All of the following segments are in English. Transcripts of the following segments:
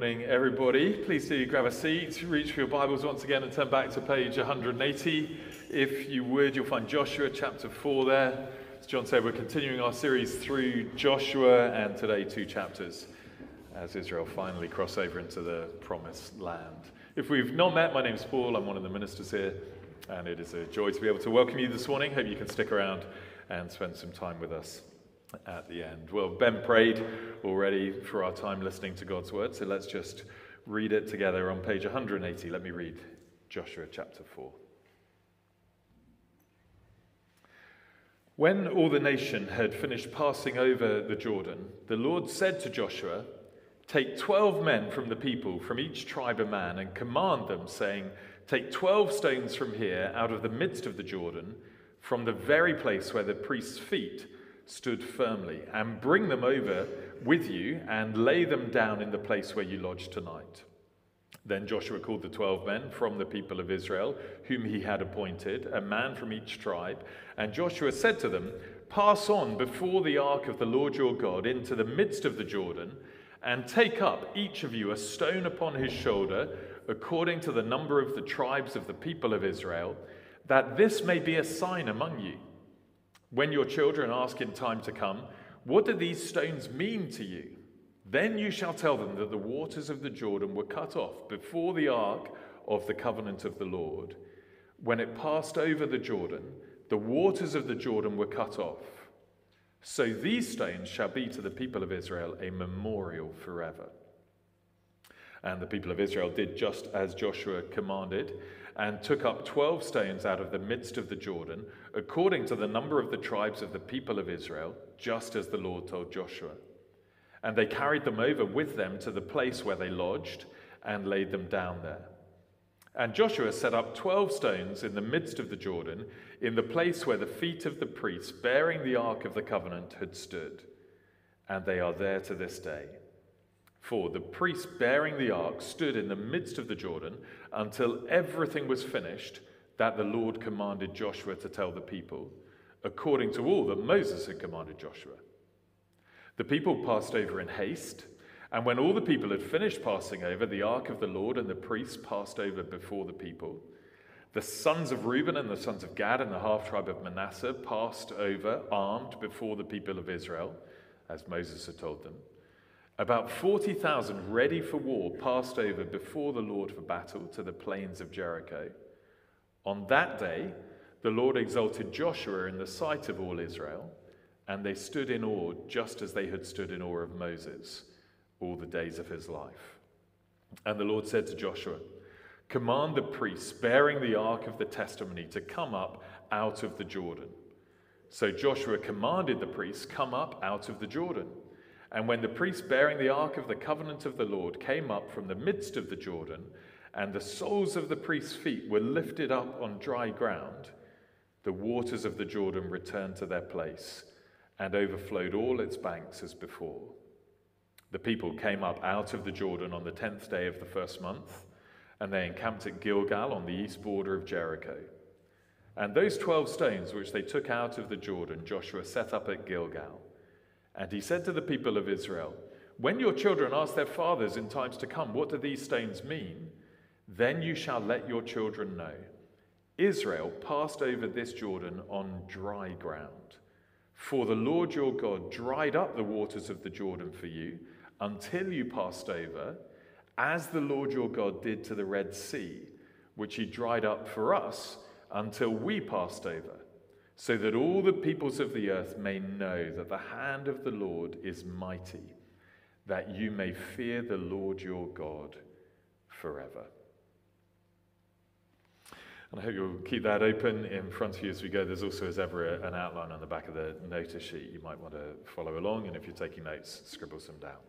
morning, everybody. Please do grab a seat, reach for your Bibles once again and turn back to page 180. If you would, you'll find Joshua chapter 4 there. As John said, we're continuing our series through Joshua, and today 2 chapters as Israel finally cross over into the promised land. If we've not met, my name's Paul. I'm one of the ministers here, and it is a joy to be able to welcome you this morning. Hope you can stick around and spend some time with us at the end. Well, Ben prayed already for our time listening to God's word, so let's just read it together on page 180. Let me read Joshua chapter 4. When all the nation had finished passing over the Jordan, the Lord said to Joshua, "Take 12 men from the people, from each tribe a man, and command them, saying, 'Take 12 stones from here, out of the midst of the Jordan, from the very place where the priest's feet stood firmly, and bring them over with you and lay them down in the place where you lodge tonight.' Then Joshua called the 12 men from the people of Israel, whom he had appointed, a man from each tribe. And Joshua said to them, 'Pass on before the ark of the Lord your God into the midst of the Jordan, and take up each of you a stone upon his shoulder, according to the number of the tribes of the people of Israel, that this may be a sign among you. When your children ask in time to come, 'What do these stones mean to you?' then you shall tell them that the waters of the Jordan were cut off before the ark of the covenant of the Lord. When it passed over the Jordan, the waters of the Jordan were cut off. So these stones shall be to the people of Israel a memorial forever." And the people of Israel did just as Joshua commanded, and took up 12 stones out of the midst of the Jordan, according to the number of the tribes of the people of Israel, just as the Lord told Joshua. And they carried them over with them to the place where they lodged, and laid them down there. And Joshua set up 12 stones in the midst of the Jordan, in the place where the feet of the priests bearing the ark of the covenant had stood. And they are there to this day. For the priest bearing the ark stood in the midst of the Jordan until everything was finished that the Lord commanded Joshua to tell the people, according to all that Moses had commanded Joshua. The people passed over in haste, and when all the people had finished passing over, the ark of the Lord and the priests passed over before the people. The sons of Reuben and the sons of Gad and the half-tribe of Manasseh passed over armed before the people of Israel, as Moses had told them. About 40,000 ready for war passed over before the Lord for battle to the plains of Jericho. On that day, the Lord exalted Joshua in the sight of all Israel, and they stood in awe just as they had stood in awe of Moses all the days of his life. And the Lord said to Joshua, "Command the priests bearing the ark of the testimony to come up out of the Jordan." So Joshua commanded the priests, "Come up out of the Jordan." And when the priests bearing the ark of the covenant of the Lord came up from the midst of the Jordan, and the soles of the priests' feet were lifted up on dry ground, the waters of the Jordan returned to their place and overflowed all its banks as before. The people came up out of the Jordan on the 10th day of the first month, and they encamped at Gilgal on the east border of Jericho. And those 12 stones which they took out of the Jordan, Joshua set up at Gilgal. And he said to the people of Israel, "When your children ask their fathers in times to come, 'What do these stones mean?' then you shall let your children know. Israel passed over this Jordan on dry ground. For the Lord your God dried up the waters of the Jordan for you until you passed over, as the Lord your God did to the Red Sea, which he dried up for us until we passed over, so that all the peoples of the earth may know that the hand of the Lord is mighty, that you may fear the Lord your God forever." And I hope you'll keep that open in front of you as we go. There's also, as ever, an outline on the back of the notice sheet. You might want to follow along, and if you're taking notes, scribble some down.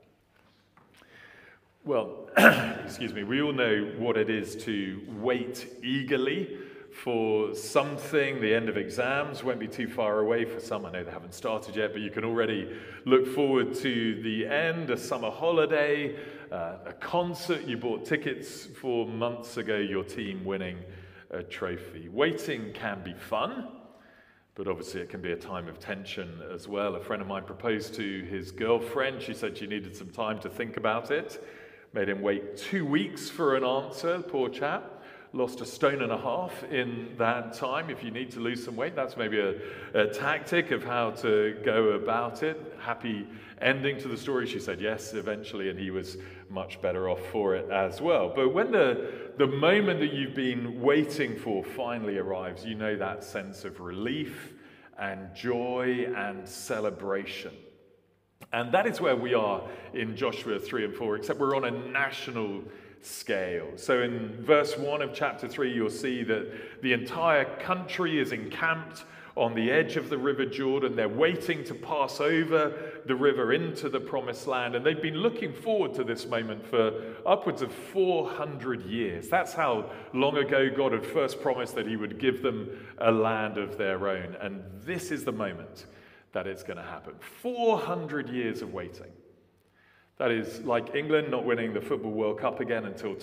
Well, excuse me, we all know what it is to wait eagerly for something. The end of exams won't be too far away for some. I know they haven't started yet, but you can already look forward to the end, a summer holiday, a concert you bought tickets for months ago, your team winning a trophy. Waiting can be fun, but obviously it can be a time of tension as well. A friend of mine proposed to his girlfriend. She said she needed some time to think about it. Made him wait 2 weeks for an answer, poor chap. Lost 1.5 stones in that time. If you need to lose some weight, that's maybe a tactic of how to go about it. Happy ending to the story. She said yes eventually, and he was much better off for it as well. But when the moment that you've been waiting for finally arrives, you know that sense of relief and joy and celebration. And that is where we are in Joshua 3 and 4, except we're on a national scale. So in verse 1 of chapter 3, you'll see that the entire country is encamped on the edge of the River Jordan. They're waiting to pass over the river into the promised land. And they've been looking forward to this moment for upwards of 400 years. That's how long ago God had first promised that he would give them a land of their own. And this is the moment that it's going to happen. 400 years of waiting. That is like England not winning the Football World Cup again until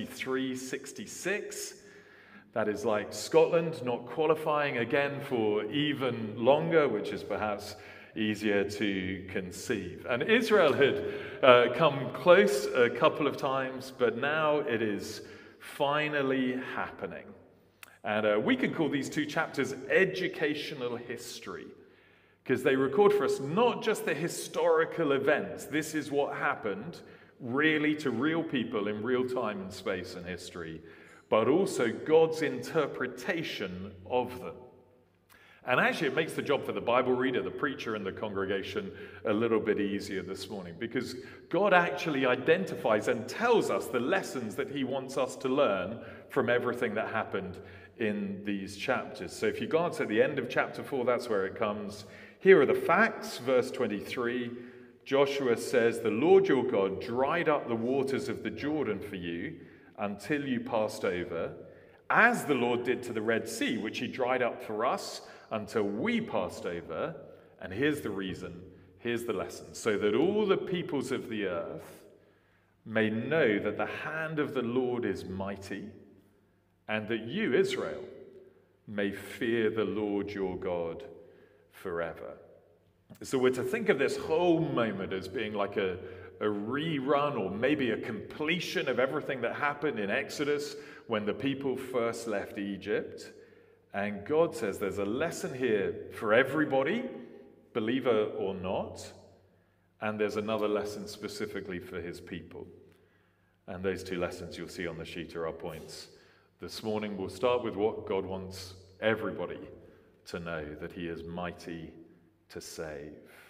2366. That is like Scotland not qualifying again for even longer, which is perhaps easier to conceive. And Israel had come close a couple of times, but now it is finally happening. And we can call these 2 chapters educational history, because they record for us not just the historical events. This is what happened really to real people in real time and space and history, but also God's interpretation of them. And actually, it makes the job for the Bible reader, the preacher, and the congregation a little bit easier this morning, because God actually identifies and tells us the lessons that he wants us to learn from everything that happened in these chapters. So if you glance at the end of chapter 4, that's where it comes. Here are the facts. Verse 23, Joshua says, "The Lord your God dried up the waters of the Jordan for you until you passed over, as the Lord did to the Red Sea, which he dried up for us until we passed over." And here's the reason, here's the lesson: so that all the peoples of the earth may know that the hand of the Lord is mighty, and that you, Israel, may fear the Lord your God forever. So we're to think of this whole moment as being like a rerun, or maybe a completion of everything that happened in Exodus when the people first left Egypt. And God says there's a lesson here for everybody, believer or not, and there's another lesson specifically for his people. And those 2 lessons you'll see on the sheet are our points. This morning we'll start with what God wants everybody to know, that he is mighty to save.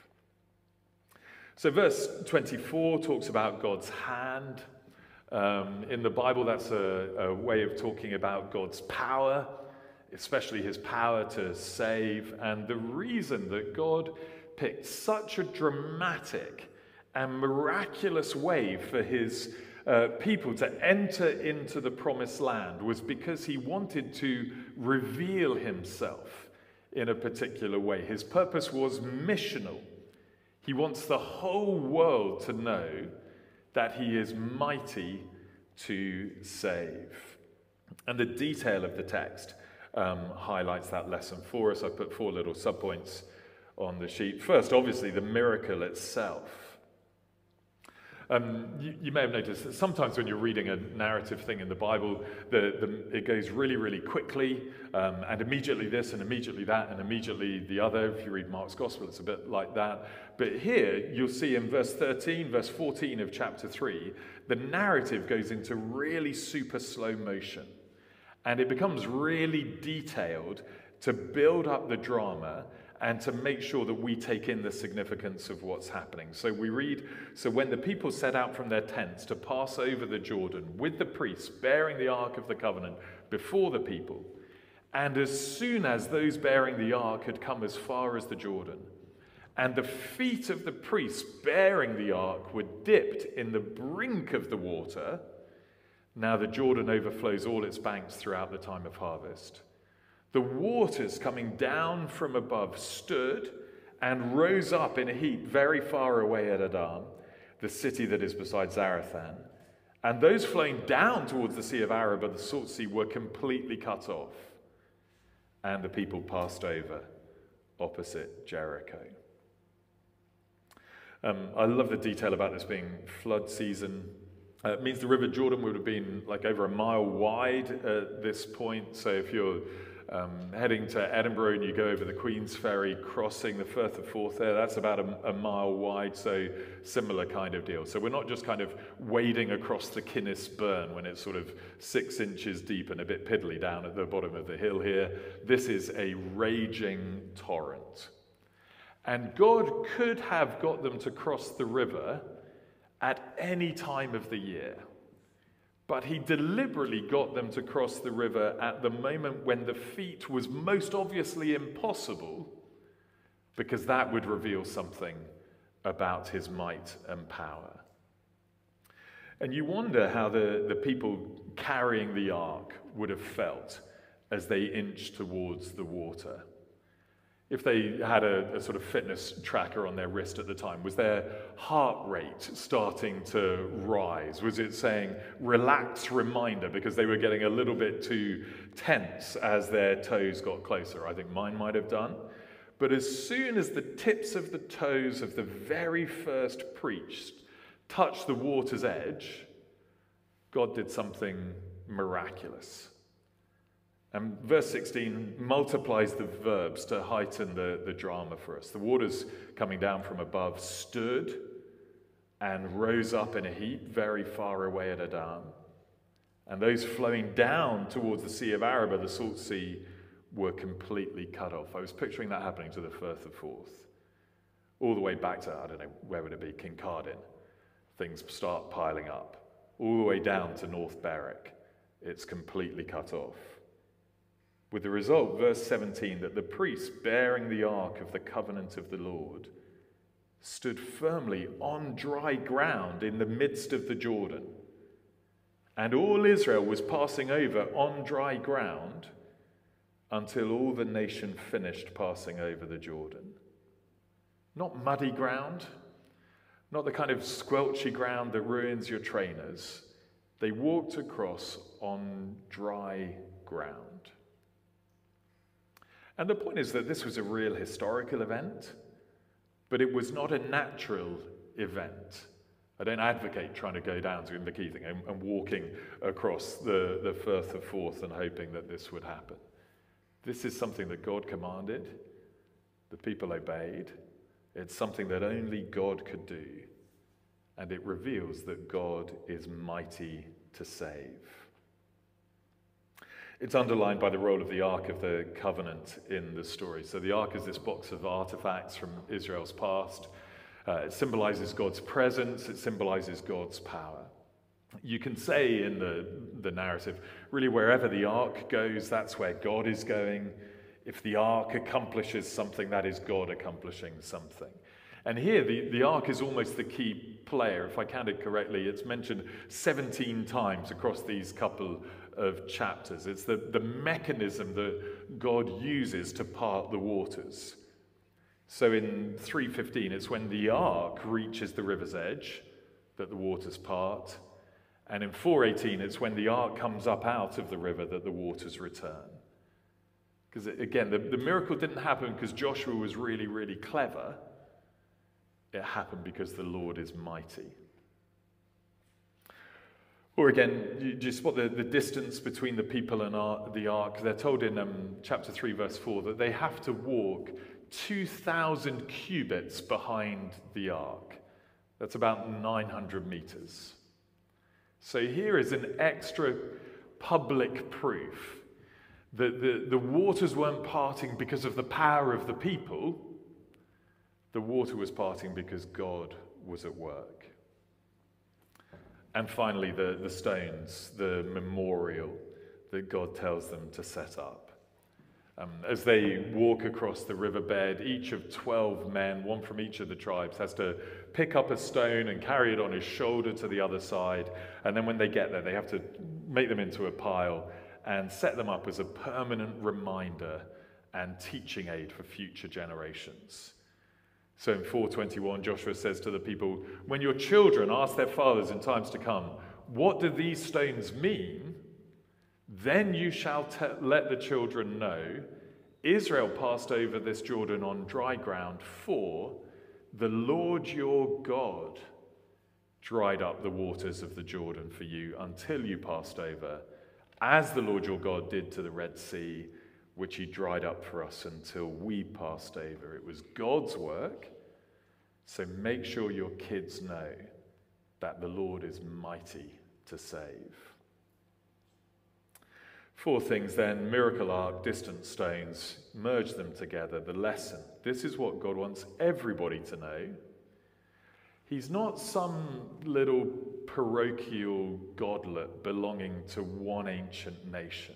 So verse 24 talks about God's hand. In the Bible, that's a way of talking about God's power, especially his power to save. And the reason that God picked such a dramatic and miraculous way for his people to enter into the promised land was because he wanted to reveal himself in a particular way. His purpose was missional. He wants the whole world to know that he is mighty to save. And the detail of the text highlights that lesson for us. I put 4 little subpoints on the sheet. First, obviously, the miracle itself. You may have noticed that sometimes when you're reading a narrative thing in the Bible, it goes really, really quickly, and immediately this, and immediately that, and immediately the other. If you read Mark's Gospel, it's a bit like that. But here, you'll see in verse 13, verse 14 of chapter 3, the narrative goes into really super slow motion, and it becomes really detailed to build up the drama and to make sure that we take in the significance of what's happening. So we read, "So when the people set out from their tents to pass over the Jordan with the priests bearing the Ark of the Covenant before the people, and as soon as those bearing the Ark had come as far as the Jordan, and the feet of the priests bearing the Ark were dipped in the brink of the water, now the Jordan overflows all its banks throughout the time of harvest. The waters coming down from above stood and rose up in a heap very far away at Adam, the city that is beside Zarethan. And those flowing down towards the Sea of Arabah, the Salt Sea, were completely cut off. And the people passed over opposite Jericho." I love the detail about this being flood season. It means the River Jordan would have been like over a mile wide at this point. So if you're heading to Edinburgh and you go over the Queen's Ferry, crossing the Firth of Forth there, that's about a mile wide, so similar kind of deal. So we're not just kind of wading across the Kinnis Burn when it's sort of 6 inches deep and a bit piddly down at the bottom of the hill here. This is a raging torrent. And God could have got them to cross the river at any time of the year. But he deliberately got them to cross the river at the moment when the feat was most obviously impossible, because that would reveal something about his might and power. And you wonder how the people carrying the ark would have felt as they inched towards the water. If they had a sort of fitness tracker on their wrist at the time, was their heart rate starting to rise? Was it saying, relax reminder, because they were getting a little bit too tense as their toes got closer? I think mine might have done. But as soon as the tips of the toes of the very first priest touched the water's edge, God did something miraculous. And verse 16 multiplies the verbs to heighten the drama for us. The waters coming down from above stood and rose up in a heap very far away at Adam. And those flowing down towards the Sea of Arabah, the Salt Sea, were completely cut off. I was picturing that happening to the Firth of Forth. All the way back to, I don't know, where would it be, Kincardine. Things start piling up. All the way down to North Berwick. It's completely cut off. With the result, verse 17, that the priests bearing the ark of the covenant of the Lord stood firmly on dry ground in the midst of the Jordan. And all Israel was passing over on dry ground until all the nation finished passing over the Jordan. Not muddy ground, not the kind of squelchy ground that ruins your trainers. They walked across on dry ground. And the point is that this was a real historical event, but it was not a natural event. I don't advocate trying to go down to Inverkeithing and walking across the Firth of Forth and hoping that this would happen. This is something that God commanded, the people obeyed. It's something that only God could do, and it reveals that God is mighty to save. It's underlined by the role of the Ark of the Covenant in the story. So the Ark is this box of artifacts from Israel's past. It symbolizes God's presence. It symbolizes God's power. You can say in the narrative, really wherever the Ark goes, that's where God is going. If the Ark accomplishes something, that is God accomplishing something. And here, the Ark is almost the key player. If I counted correctly, it's mentioned 17 times across these couple of chapters. It's the mechanism that God uses to part the waters. So in 3:15, it's when the ark reaches the river's edge that the waters part. And in 4:18, it's when the ark comes up out of the river that the waters return. Because again, the miracle didn't happen because Joshua was really, really clever. It happened because the Lord is mighty. Or again, you spot the distance between the people and the ark. They're told in chapter 3, verse 4, that they have to walk 2,000 cubits behind the ark. That's about 900 meters. So here is an extra public proof that the waters weren't parting because of the power of the people. The water was parting because God was at work. And finally, the stones, the memorial that God tells them to set up. As they walk across the riverbed, each of 12 men, one from each of the tribes, has to pick up a stone and carry it on his shoulder to the other side. And then when they get there, they have to make them into a pile and set them up as a permanent reminder and teaching aid for future generations. So in 4:21, Joshua says to the people, when your children ask their fathers in times to come, what do these stones mean? Then you shall let the children know, Israel passed over this Jordan on dry ground, for the Lord your God dried up the waters of the Jordan for you until you passed over, as the Lord your God did to the Red Sea, which he dried up for us until we passed over. It was God's work, so make sure your kids know that the Lord is mighty to save. 4 things then: miracle ark, distant stones, merge them together. The lesson. This is what God wants everybody to know. He's not some little parochial godlet belonging to one ancient nation.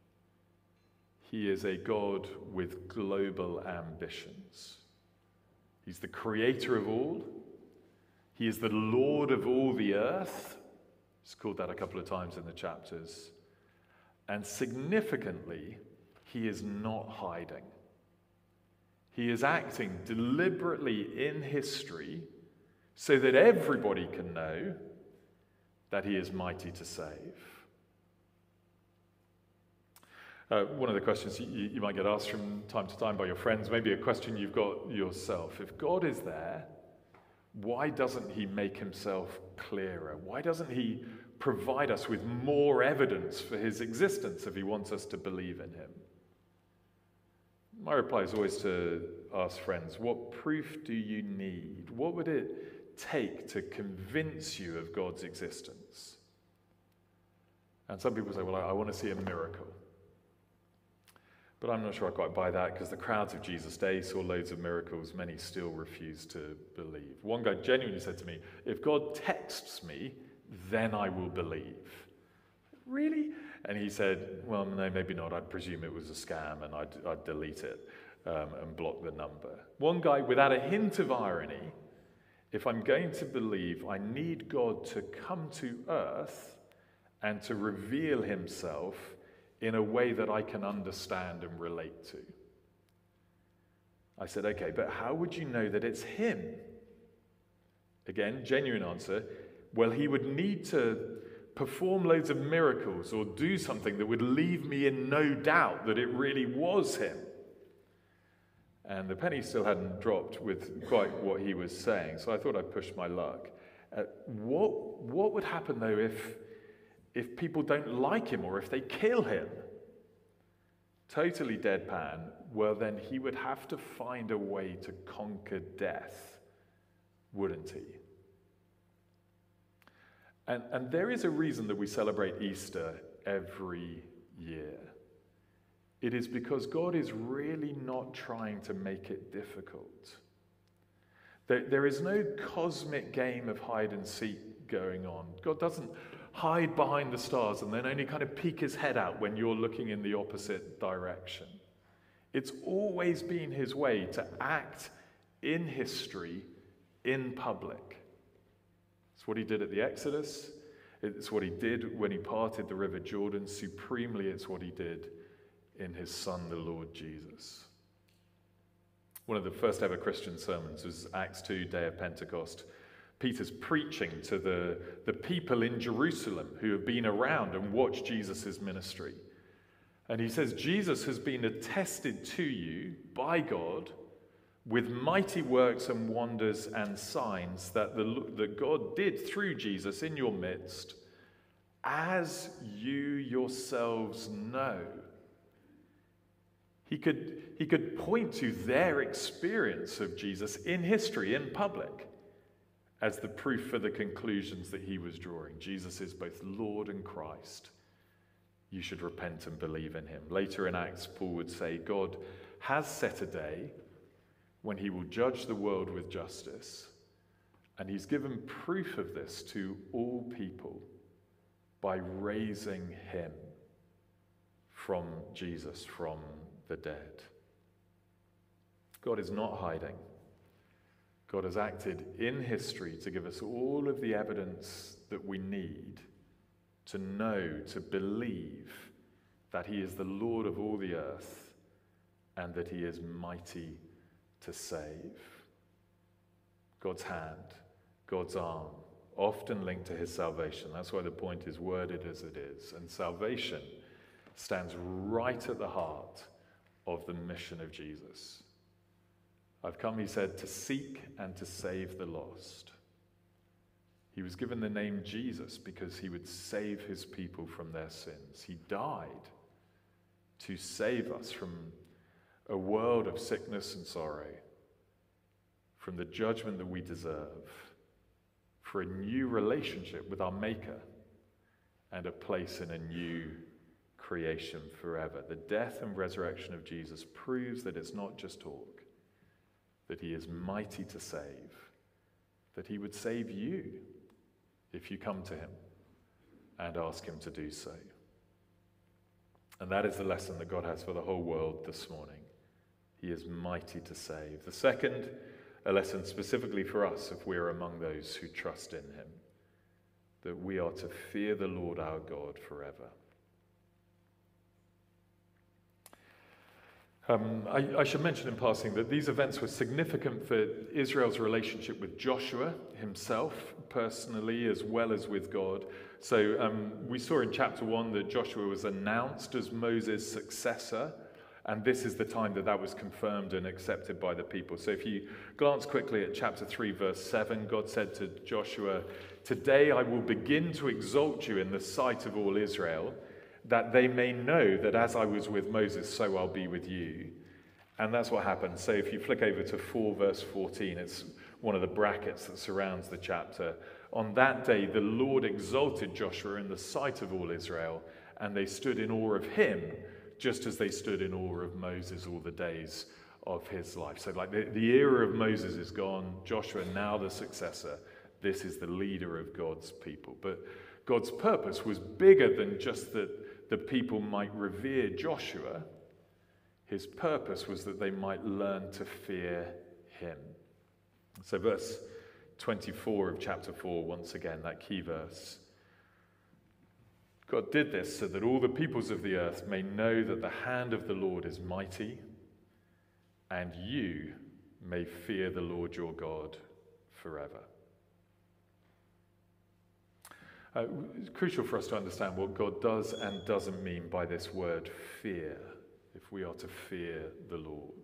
He is a God with global ambitions. He's the creator of all. He is the Lord of all the earth. He's called that a couple of times in the chapters. And significantly, he is not hiding. He is acting deliberately in history so that everybody can know that he is mighty to save. One of the questions you might get asked from time to time by your friends, maybe a question you've got yourself: if God is there, why doesn't he make himself clearer? Why doesn't he provide us with more evidence for his existence if he wants us to believe in him? My reply is always to ask friends, what proof do you need? What would it take to convince you of God's existence? And some people say, well, I want to see a miracle. But I'm not sure I quite buy that, because the crowds of Jesus' day saw loads of miracles. Many still refuse to believe. One guy genuinely said to me, if God texts me, then I will believe. Really? And he said, well, no, maybe not. I'd presume it was a scam, and I'd delete it and block the number. One guy, without a hint of irony, if I'm going to believe, I need God to come to earth and to reveal himself in a way that I can understand and relate to. I said, okay, but how would you know that it's him? Again, genuine answer. Well, he would need to perform loads of miracles or do something that would leave me in no doubt that it really was him. And the penny still hadn't dropped with quite what he was saying, so I thought I'd push my luck. What would happen, though, if people don't like him or if they kill him? Totally deadpan. Well, then he would have to find a way to conquer death, wouldn't he? And there is a reason that we celebrate Easter every year. It is because God is really not trying to make it difficult. There is no cosmic game of hide and seek going on. God doesn't hide behind the stars and then only kind of peek his head out when you're looking in the opposite direction. It's always been his way to act in history, in public. It's what he did at the Exodus. It's what he did when he parted the River Jordan. Supremely, it's what he did in his Son, the Lord Jesus. One of the first ever Christian sermons was Acts 2, Day of Pentecost. Peter's preaching to the people in Jerusalem who have been around and watched Jesus' ministry. And he says, Jesus has been attested to you by God with mighty works and wonders and signs that God did through Jesus in your midst, as you yourselves know. He could point to their experience of Jesus in history, in public, as the proof for the conclusions that he was drawing. Jesus is both Lord and Christ. You should repent and believe in him. Later in Acts, Paul would say, God has set a day when he will judge the world with justice, and he's given proof of this to all people by raising him from Jesus, from the dead. God is not hiding. God has acted in history to give us all of the evidence that we need to know, to believe that he is the Lord of all the earth and that he is mighty to save. God's hand, God's arm, often linked to his salvation. That's why the point is worded as it is. And salvation stands right at the heart of the mission of Jesus. I've come, he said, to seek and to save the lost. He was given the name Jesus because he would save his people from their sins. He died to save us from a world of sickness and sorrow, from the judgment that we deserve, for a new relationship with our Maker, and a place in a new creation forever. The death and resurrection of Jesus proves that it's not just talk, that he is mighty to save, that he would save you if you come to him and ask him to do so. And that is the lesson that God has for the whole world this morning. He is mighty to save. The second, a lesson specifically for us if we are among those who trust in him, that we are to fear the Lord our God forever. I should mention in passing that these events were significant for Israel's relationship with Joshua himself, personally, as well as with God. So we saw in chapter 1 that Joshua was announced as Moses' successor, and this is the time that that was confirmed and accepted by the people. So if you glance quickly at chapter 3, verse 7, God said to Joshua, "Today I will begin to exalt you in the sight of all Israel, that they may know that as I was with Moses, so I'll be with you." And that's what happened. So if you flick over to 4 verse 14, it's one of the brackets that surrounds the chapter. On that day, the Lord exalted Joshua in the sight of all Israel, and they stood in awe of him, just as they stood in awe of Moses all the days of his life. So like the era of Moses is gone. Joshua, now the successor. This is the leader of God's people. But God's purpose was bigger than just that the people might revere Joshua. His purpose was that they might learn to fear him. So verse 24 of chapter 4, once again, that key verse. God did this so that all the peoples of the earth may know that the hand of the Lord is mighty, and you may fear the Lord your God forever. It's crucial for us to understand what God does and doesn't mean by this word fear, if we are to fear the Lord.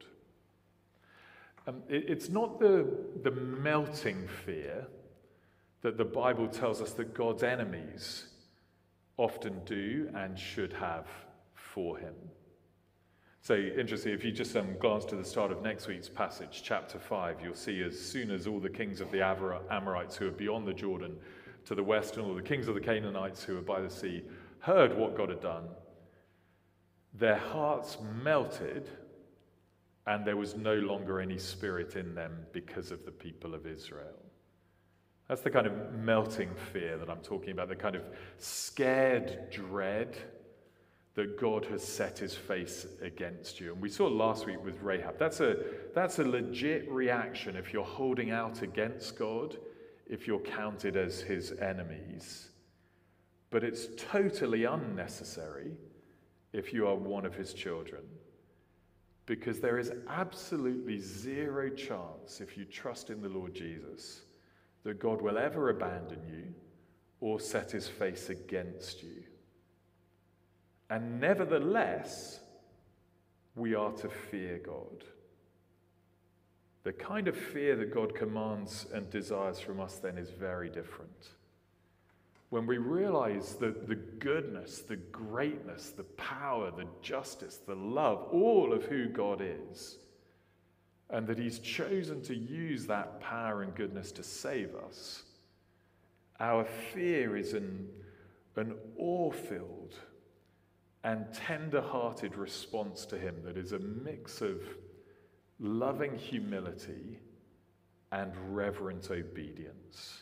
It's not the melting fear that the Bible tells us that God's enemies often do and should have for him. So interesting, if you just glance to the start of next week's passage, chapter 5, you'll see as soon as all the kings of the Amorites who are beyond the Jordan to the west and all the kings of the Canaanites who are by the sea heard what God had done, their hearts melted, and there was no longer any spirit in them because of the people of Israel. That's the kind of melting fear that I'm talking about, the kind of scared dread that God has set his face against you. And we saw last week with Rahab. That's a legit reaction if you're holding out against God, if you're counted as his enemies. But it's totally unnecessary if you are one of his children, because there is absolutely zero chance, if you trust in the Lord Jesus, that God will ever abandon you or set his face against you. And nevertheless, we are to fear God. The kind of fear that God commands and desires from us then is very different. When we realize the goodness, the greatness, the power, the justice, the love, all of who God is, and that he's chosen to use that power and goodness to save us, our fear is an awe-filled and tender-hearted response to him that is a mix of loving humility and reverent obedience.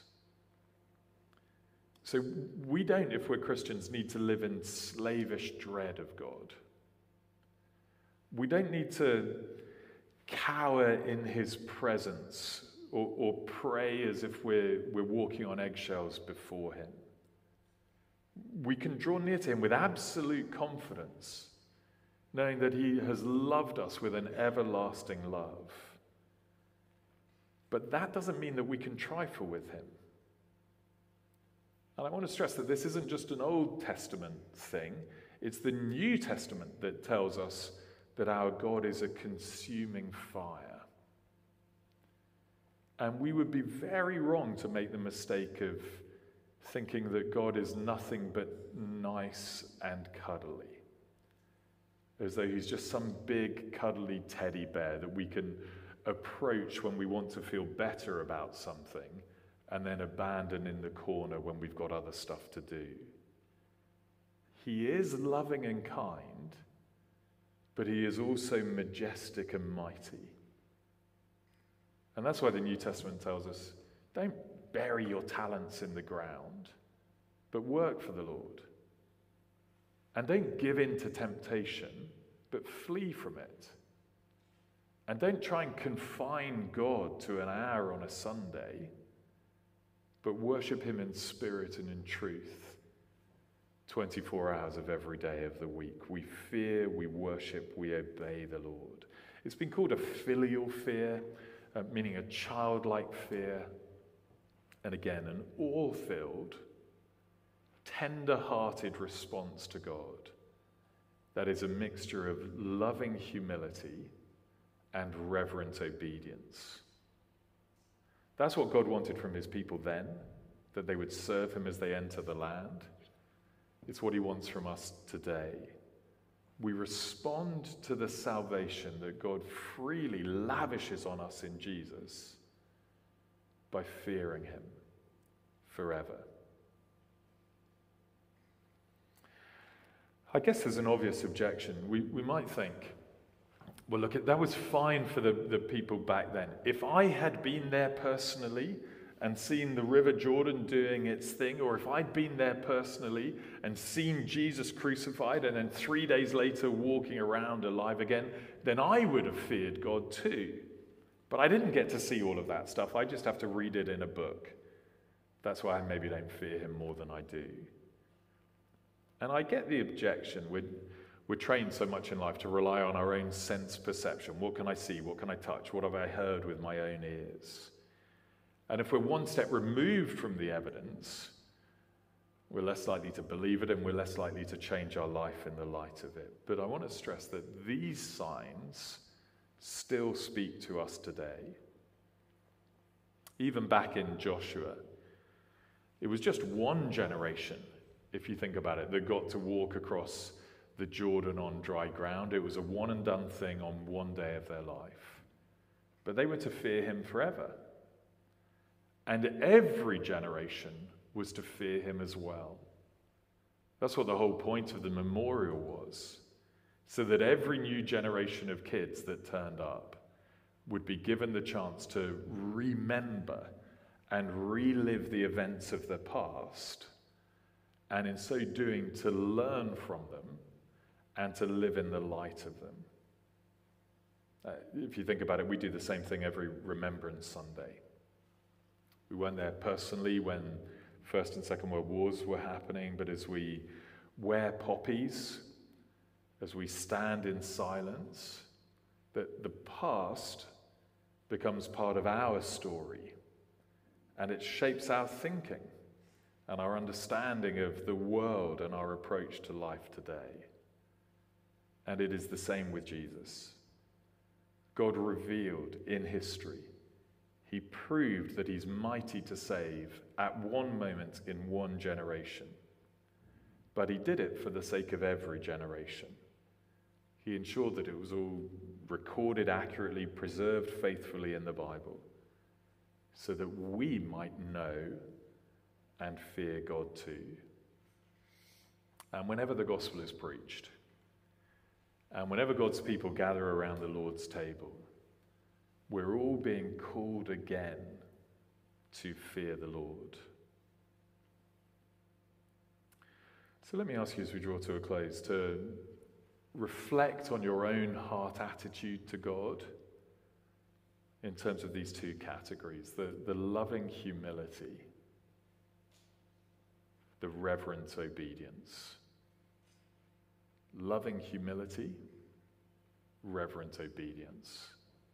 So we don't, if we're Christians, need to live in slavish dread of God. We don't need to cower in his presence or pray as if we're walking on eggshells before him. We can draw near to him with absolute confidence, knowing that he has loved us with an everlasting love. But that doesn't mean that we can trifle with him. And I want to stress that this isn't just an Old Testament thing. It's the New Testament that tells us that our God is a consuming fire. And we would be very wrong to make the mistake of thinking that God is nothing but nice and cuddly, as though he's just some big cuddly teddy bear that we can approach when we want to feel better about something and then abandon in the corner when we've got other stuff to do. He is loving and kind, but he is also majestic and mighty. And that's why the New Testament tells us, don't bury your talents in the ground, but work for the Lord. And don't give in to temptation, but flee from it. And don't try and confine God to an hour on a Sunday, but worship him in spirit and in truth 24 hours of every day of the week. We fear, we worship, we obey the Lord. It's been called a filial fear, meaning a childlike fear. And again, an all-filled, tender-hearted response to God that is a mixture of loving humility and reverent obedience. That's what God wanted from his people then, that they would serve him as they enter the land. It's what he wants from us today. We respond to the salvation that God freely lavishes on us in Jesus by fearing him forever. I guess there's an obvious objection. We might think, well, look, that was fine for the people back then. If I had been there personally and seen the River Jordan doing its thing, or if I'd been there personally and seen Jesus crucified and then 3 days later walking around alive again, then I would have feared God too. But I didn't get to see all of that stuff. I just have to read it in a book. That's why I maybe don't fear him more than I do. And I get the objection. We're trained so much in life to rely on our own sense perception. What can I see? What can I touch? What have I heard with my own ears? And if we're one step removed from the evidence, we're less likely to believe it and we're less likely to change our life in the light of it. But I want to stress that these signs still speak to us today. Even back in Joshua, it was just one generation, if you think about it, that got to walk across the Jordan on dry ground. It was a one and done thing on one day of their life. But they were to fear him forever. And every generation was to fear him as well. That's what the whole point of the memorial was, so that every new generation of kids that turned up would be given the chance to remember and relive the events of the past, and in so doing to learn from them and to live in the light of them. If you think about it, we do the same thing every Remembrance Sunday. We weren't there personally when First and Second World Wars were happening, but as we wear poppies, as we stand in silence, that the past becomes part of our story, and it shapes our thinking and our understanding of the world and our approach to life today. And it is the same with Jesus. God revealed in history. He proved that he's mighty to save at one moment in one generation. But he did it for the sake of every generation. He ensured that it was all recorded accurately, preserved faithfully in the Bible, so that we might know and fear God too. And whenever the gospel is preached, and whenever God's people gather around the Lord's table, we're all being called again to fear the Lord. So let me ask you as we draw to a close to reflect on your own heart attitude to God in terms of these two categories, the loving humility, the reverent obedience. Loving humility, reverent obedience.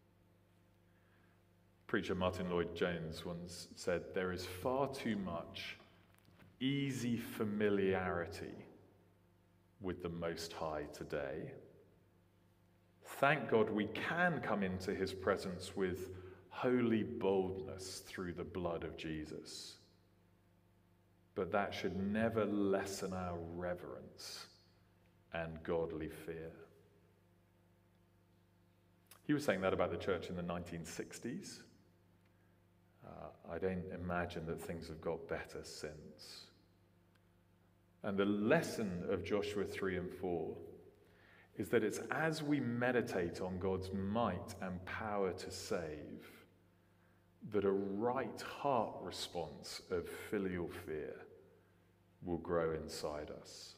Preacher Martin Lloyd-Jones once said, "There is far too much easy familiarity with the Most High today. Thank God we can come into his presence with holy boldness through the blood of Jesus. But that should never lessen our reverence and godly fear. He was saying that about the church in the 1960s. I don't imagine that things have got better since. And the lesson of Joshua 3 and 4 is that it's as we meditate on God's might and power to save that a right heart response of filial fear will grow inside us.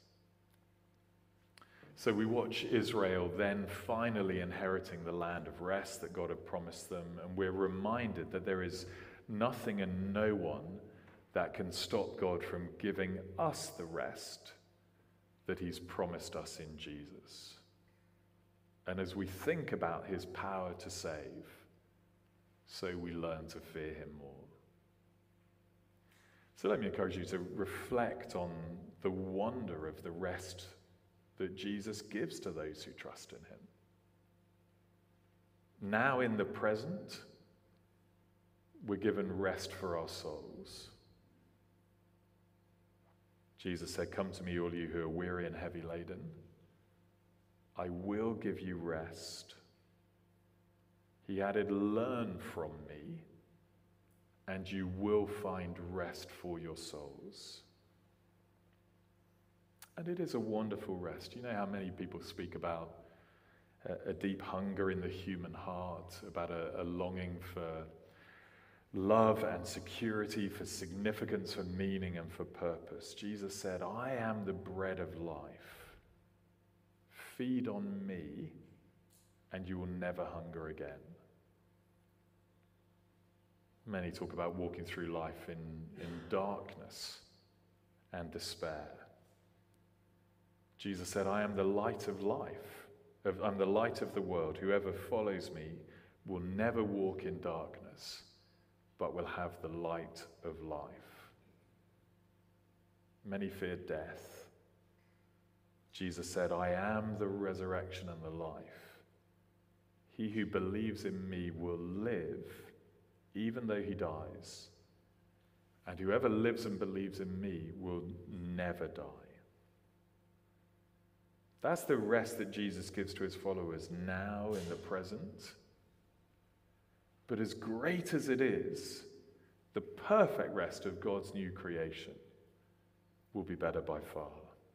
So we watch Israel then finally inheriting the land of rest that God had promised them, and we're reminded that there is nothing and no one that can stop God from giving us the rest that he's promised us in Jesus. And as we think about his power to save, so we learn to fear him more. So let me encourage you to reflect on the wonder of the rest that Jesus gives to those who trust in him. Now in the present, we're given rest for our souls. Jesus said, "Come to me, all you who are weary and heavy laden. I will give you rest." He added, "Learn from me, and you will find rest for your souls." And it is a wonderful rest. You know how many people speak about a deep hunger in the human heart, about a longing for love and security, for significance, for meaning, and for purpose. Jesus said, "I am the bread of life. Feed on me, and you will never hunger again." Many talk about walking through life in darkness and despair. Jesus said, "I am the light of life. I'm the light of the world. Whoever follows me will never walk in darkness, but will have the light of life." Many fear death. Jesus said, "I am the resurrection and the life. He who believes in me will live even though he dies, and whoever lives and believes in me will never die." That's the rest that Jesus gives to his followers now in the present. But as great as it is, the perfect rest of God's new creation will be better by far.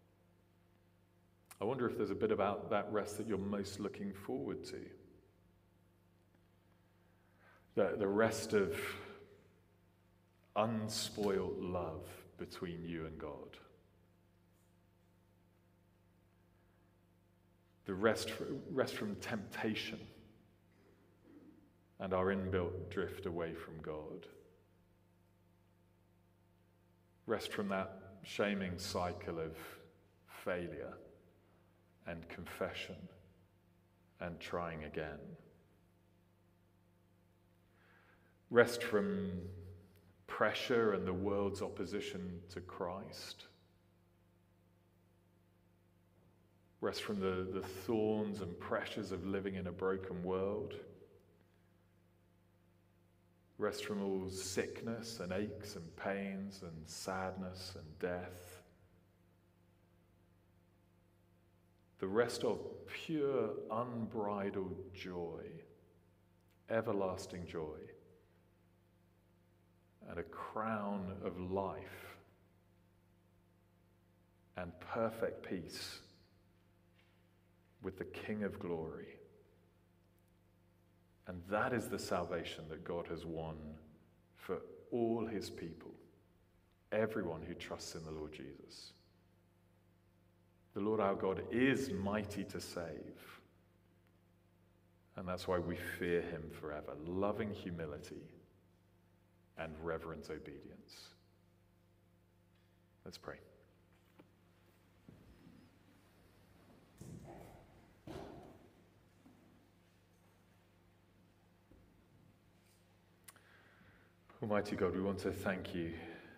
I wonder if there's a bit about that rest that you're most looking forward to. The rest of unspoiled love between you and God. The rest from temptation and our inbuilt drift away from God. Rest from that shaming cycle of failure and confession and trying again. Rest from pressure and the world's opposition to Christ. Rest from the thorns and pressures of living in a broken world. Rest from all sickness and aches and pains and sadness and death. The rest of pure, unbridled joy, everlasting joy, and a crown of life and perfect peace with the King of glory. And that is the salvation that God has won for all his people, everyone who trusts in the Lord Jesus. The Lord our God is mighty to save, and that's why we fear him forever, loving humility and reverent obedience. Let's pray. Almighty God, we want to thank you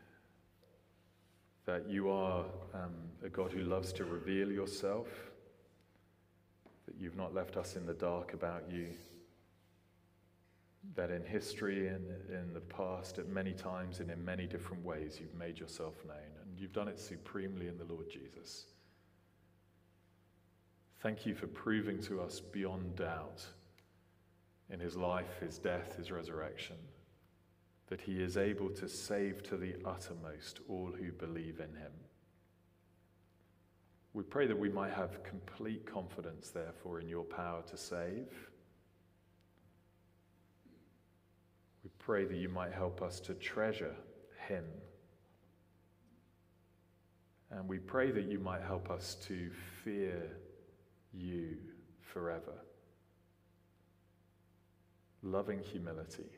that you are a God who loves to reveal yourself, that you've not left us in the dark about you, that in history and in the past, at many times and in many different ways, you've made yourself known, and you've done it supremely in the Lord Jesus. Thank you for proving to us beyond doubt in his life, his death, his resurrection, that he is able to save to the uttermost all who believe in him. We pray that we might have complete confidence, therefore, in your power to save. We pray that you might help us to treasure him. And we pray that you might help us to fear you forever. Loving humility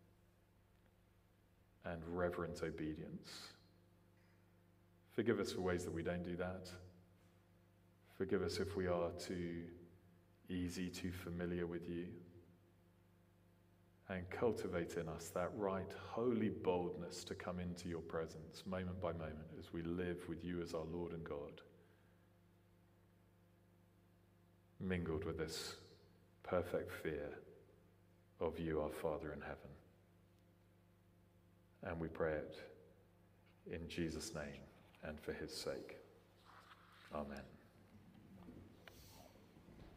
and reverent obedience. Forgive us for ways that we don't do that. Forgive us if we are too easy, too familiar with you. And cultivate in us that right, holy boldness to come into your presence moment by moment as we live with you as our Lord and God, mingled with this perfect fear of you, our Father in heaven. And we pray it in Jesus' name and for his sake. Amen.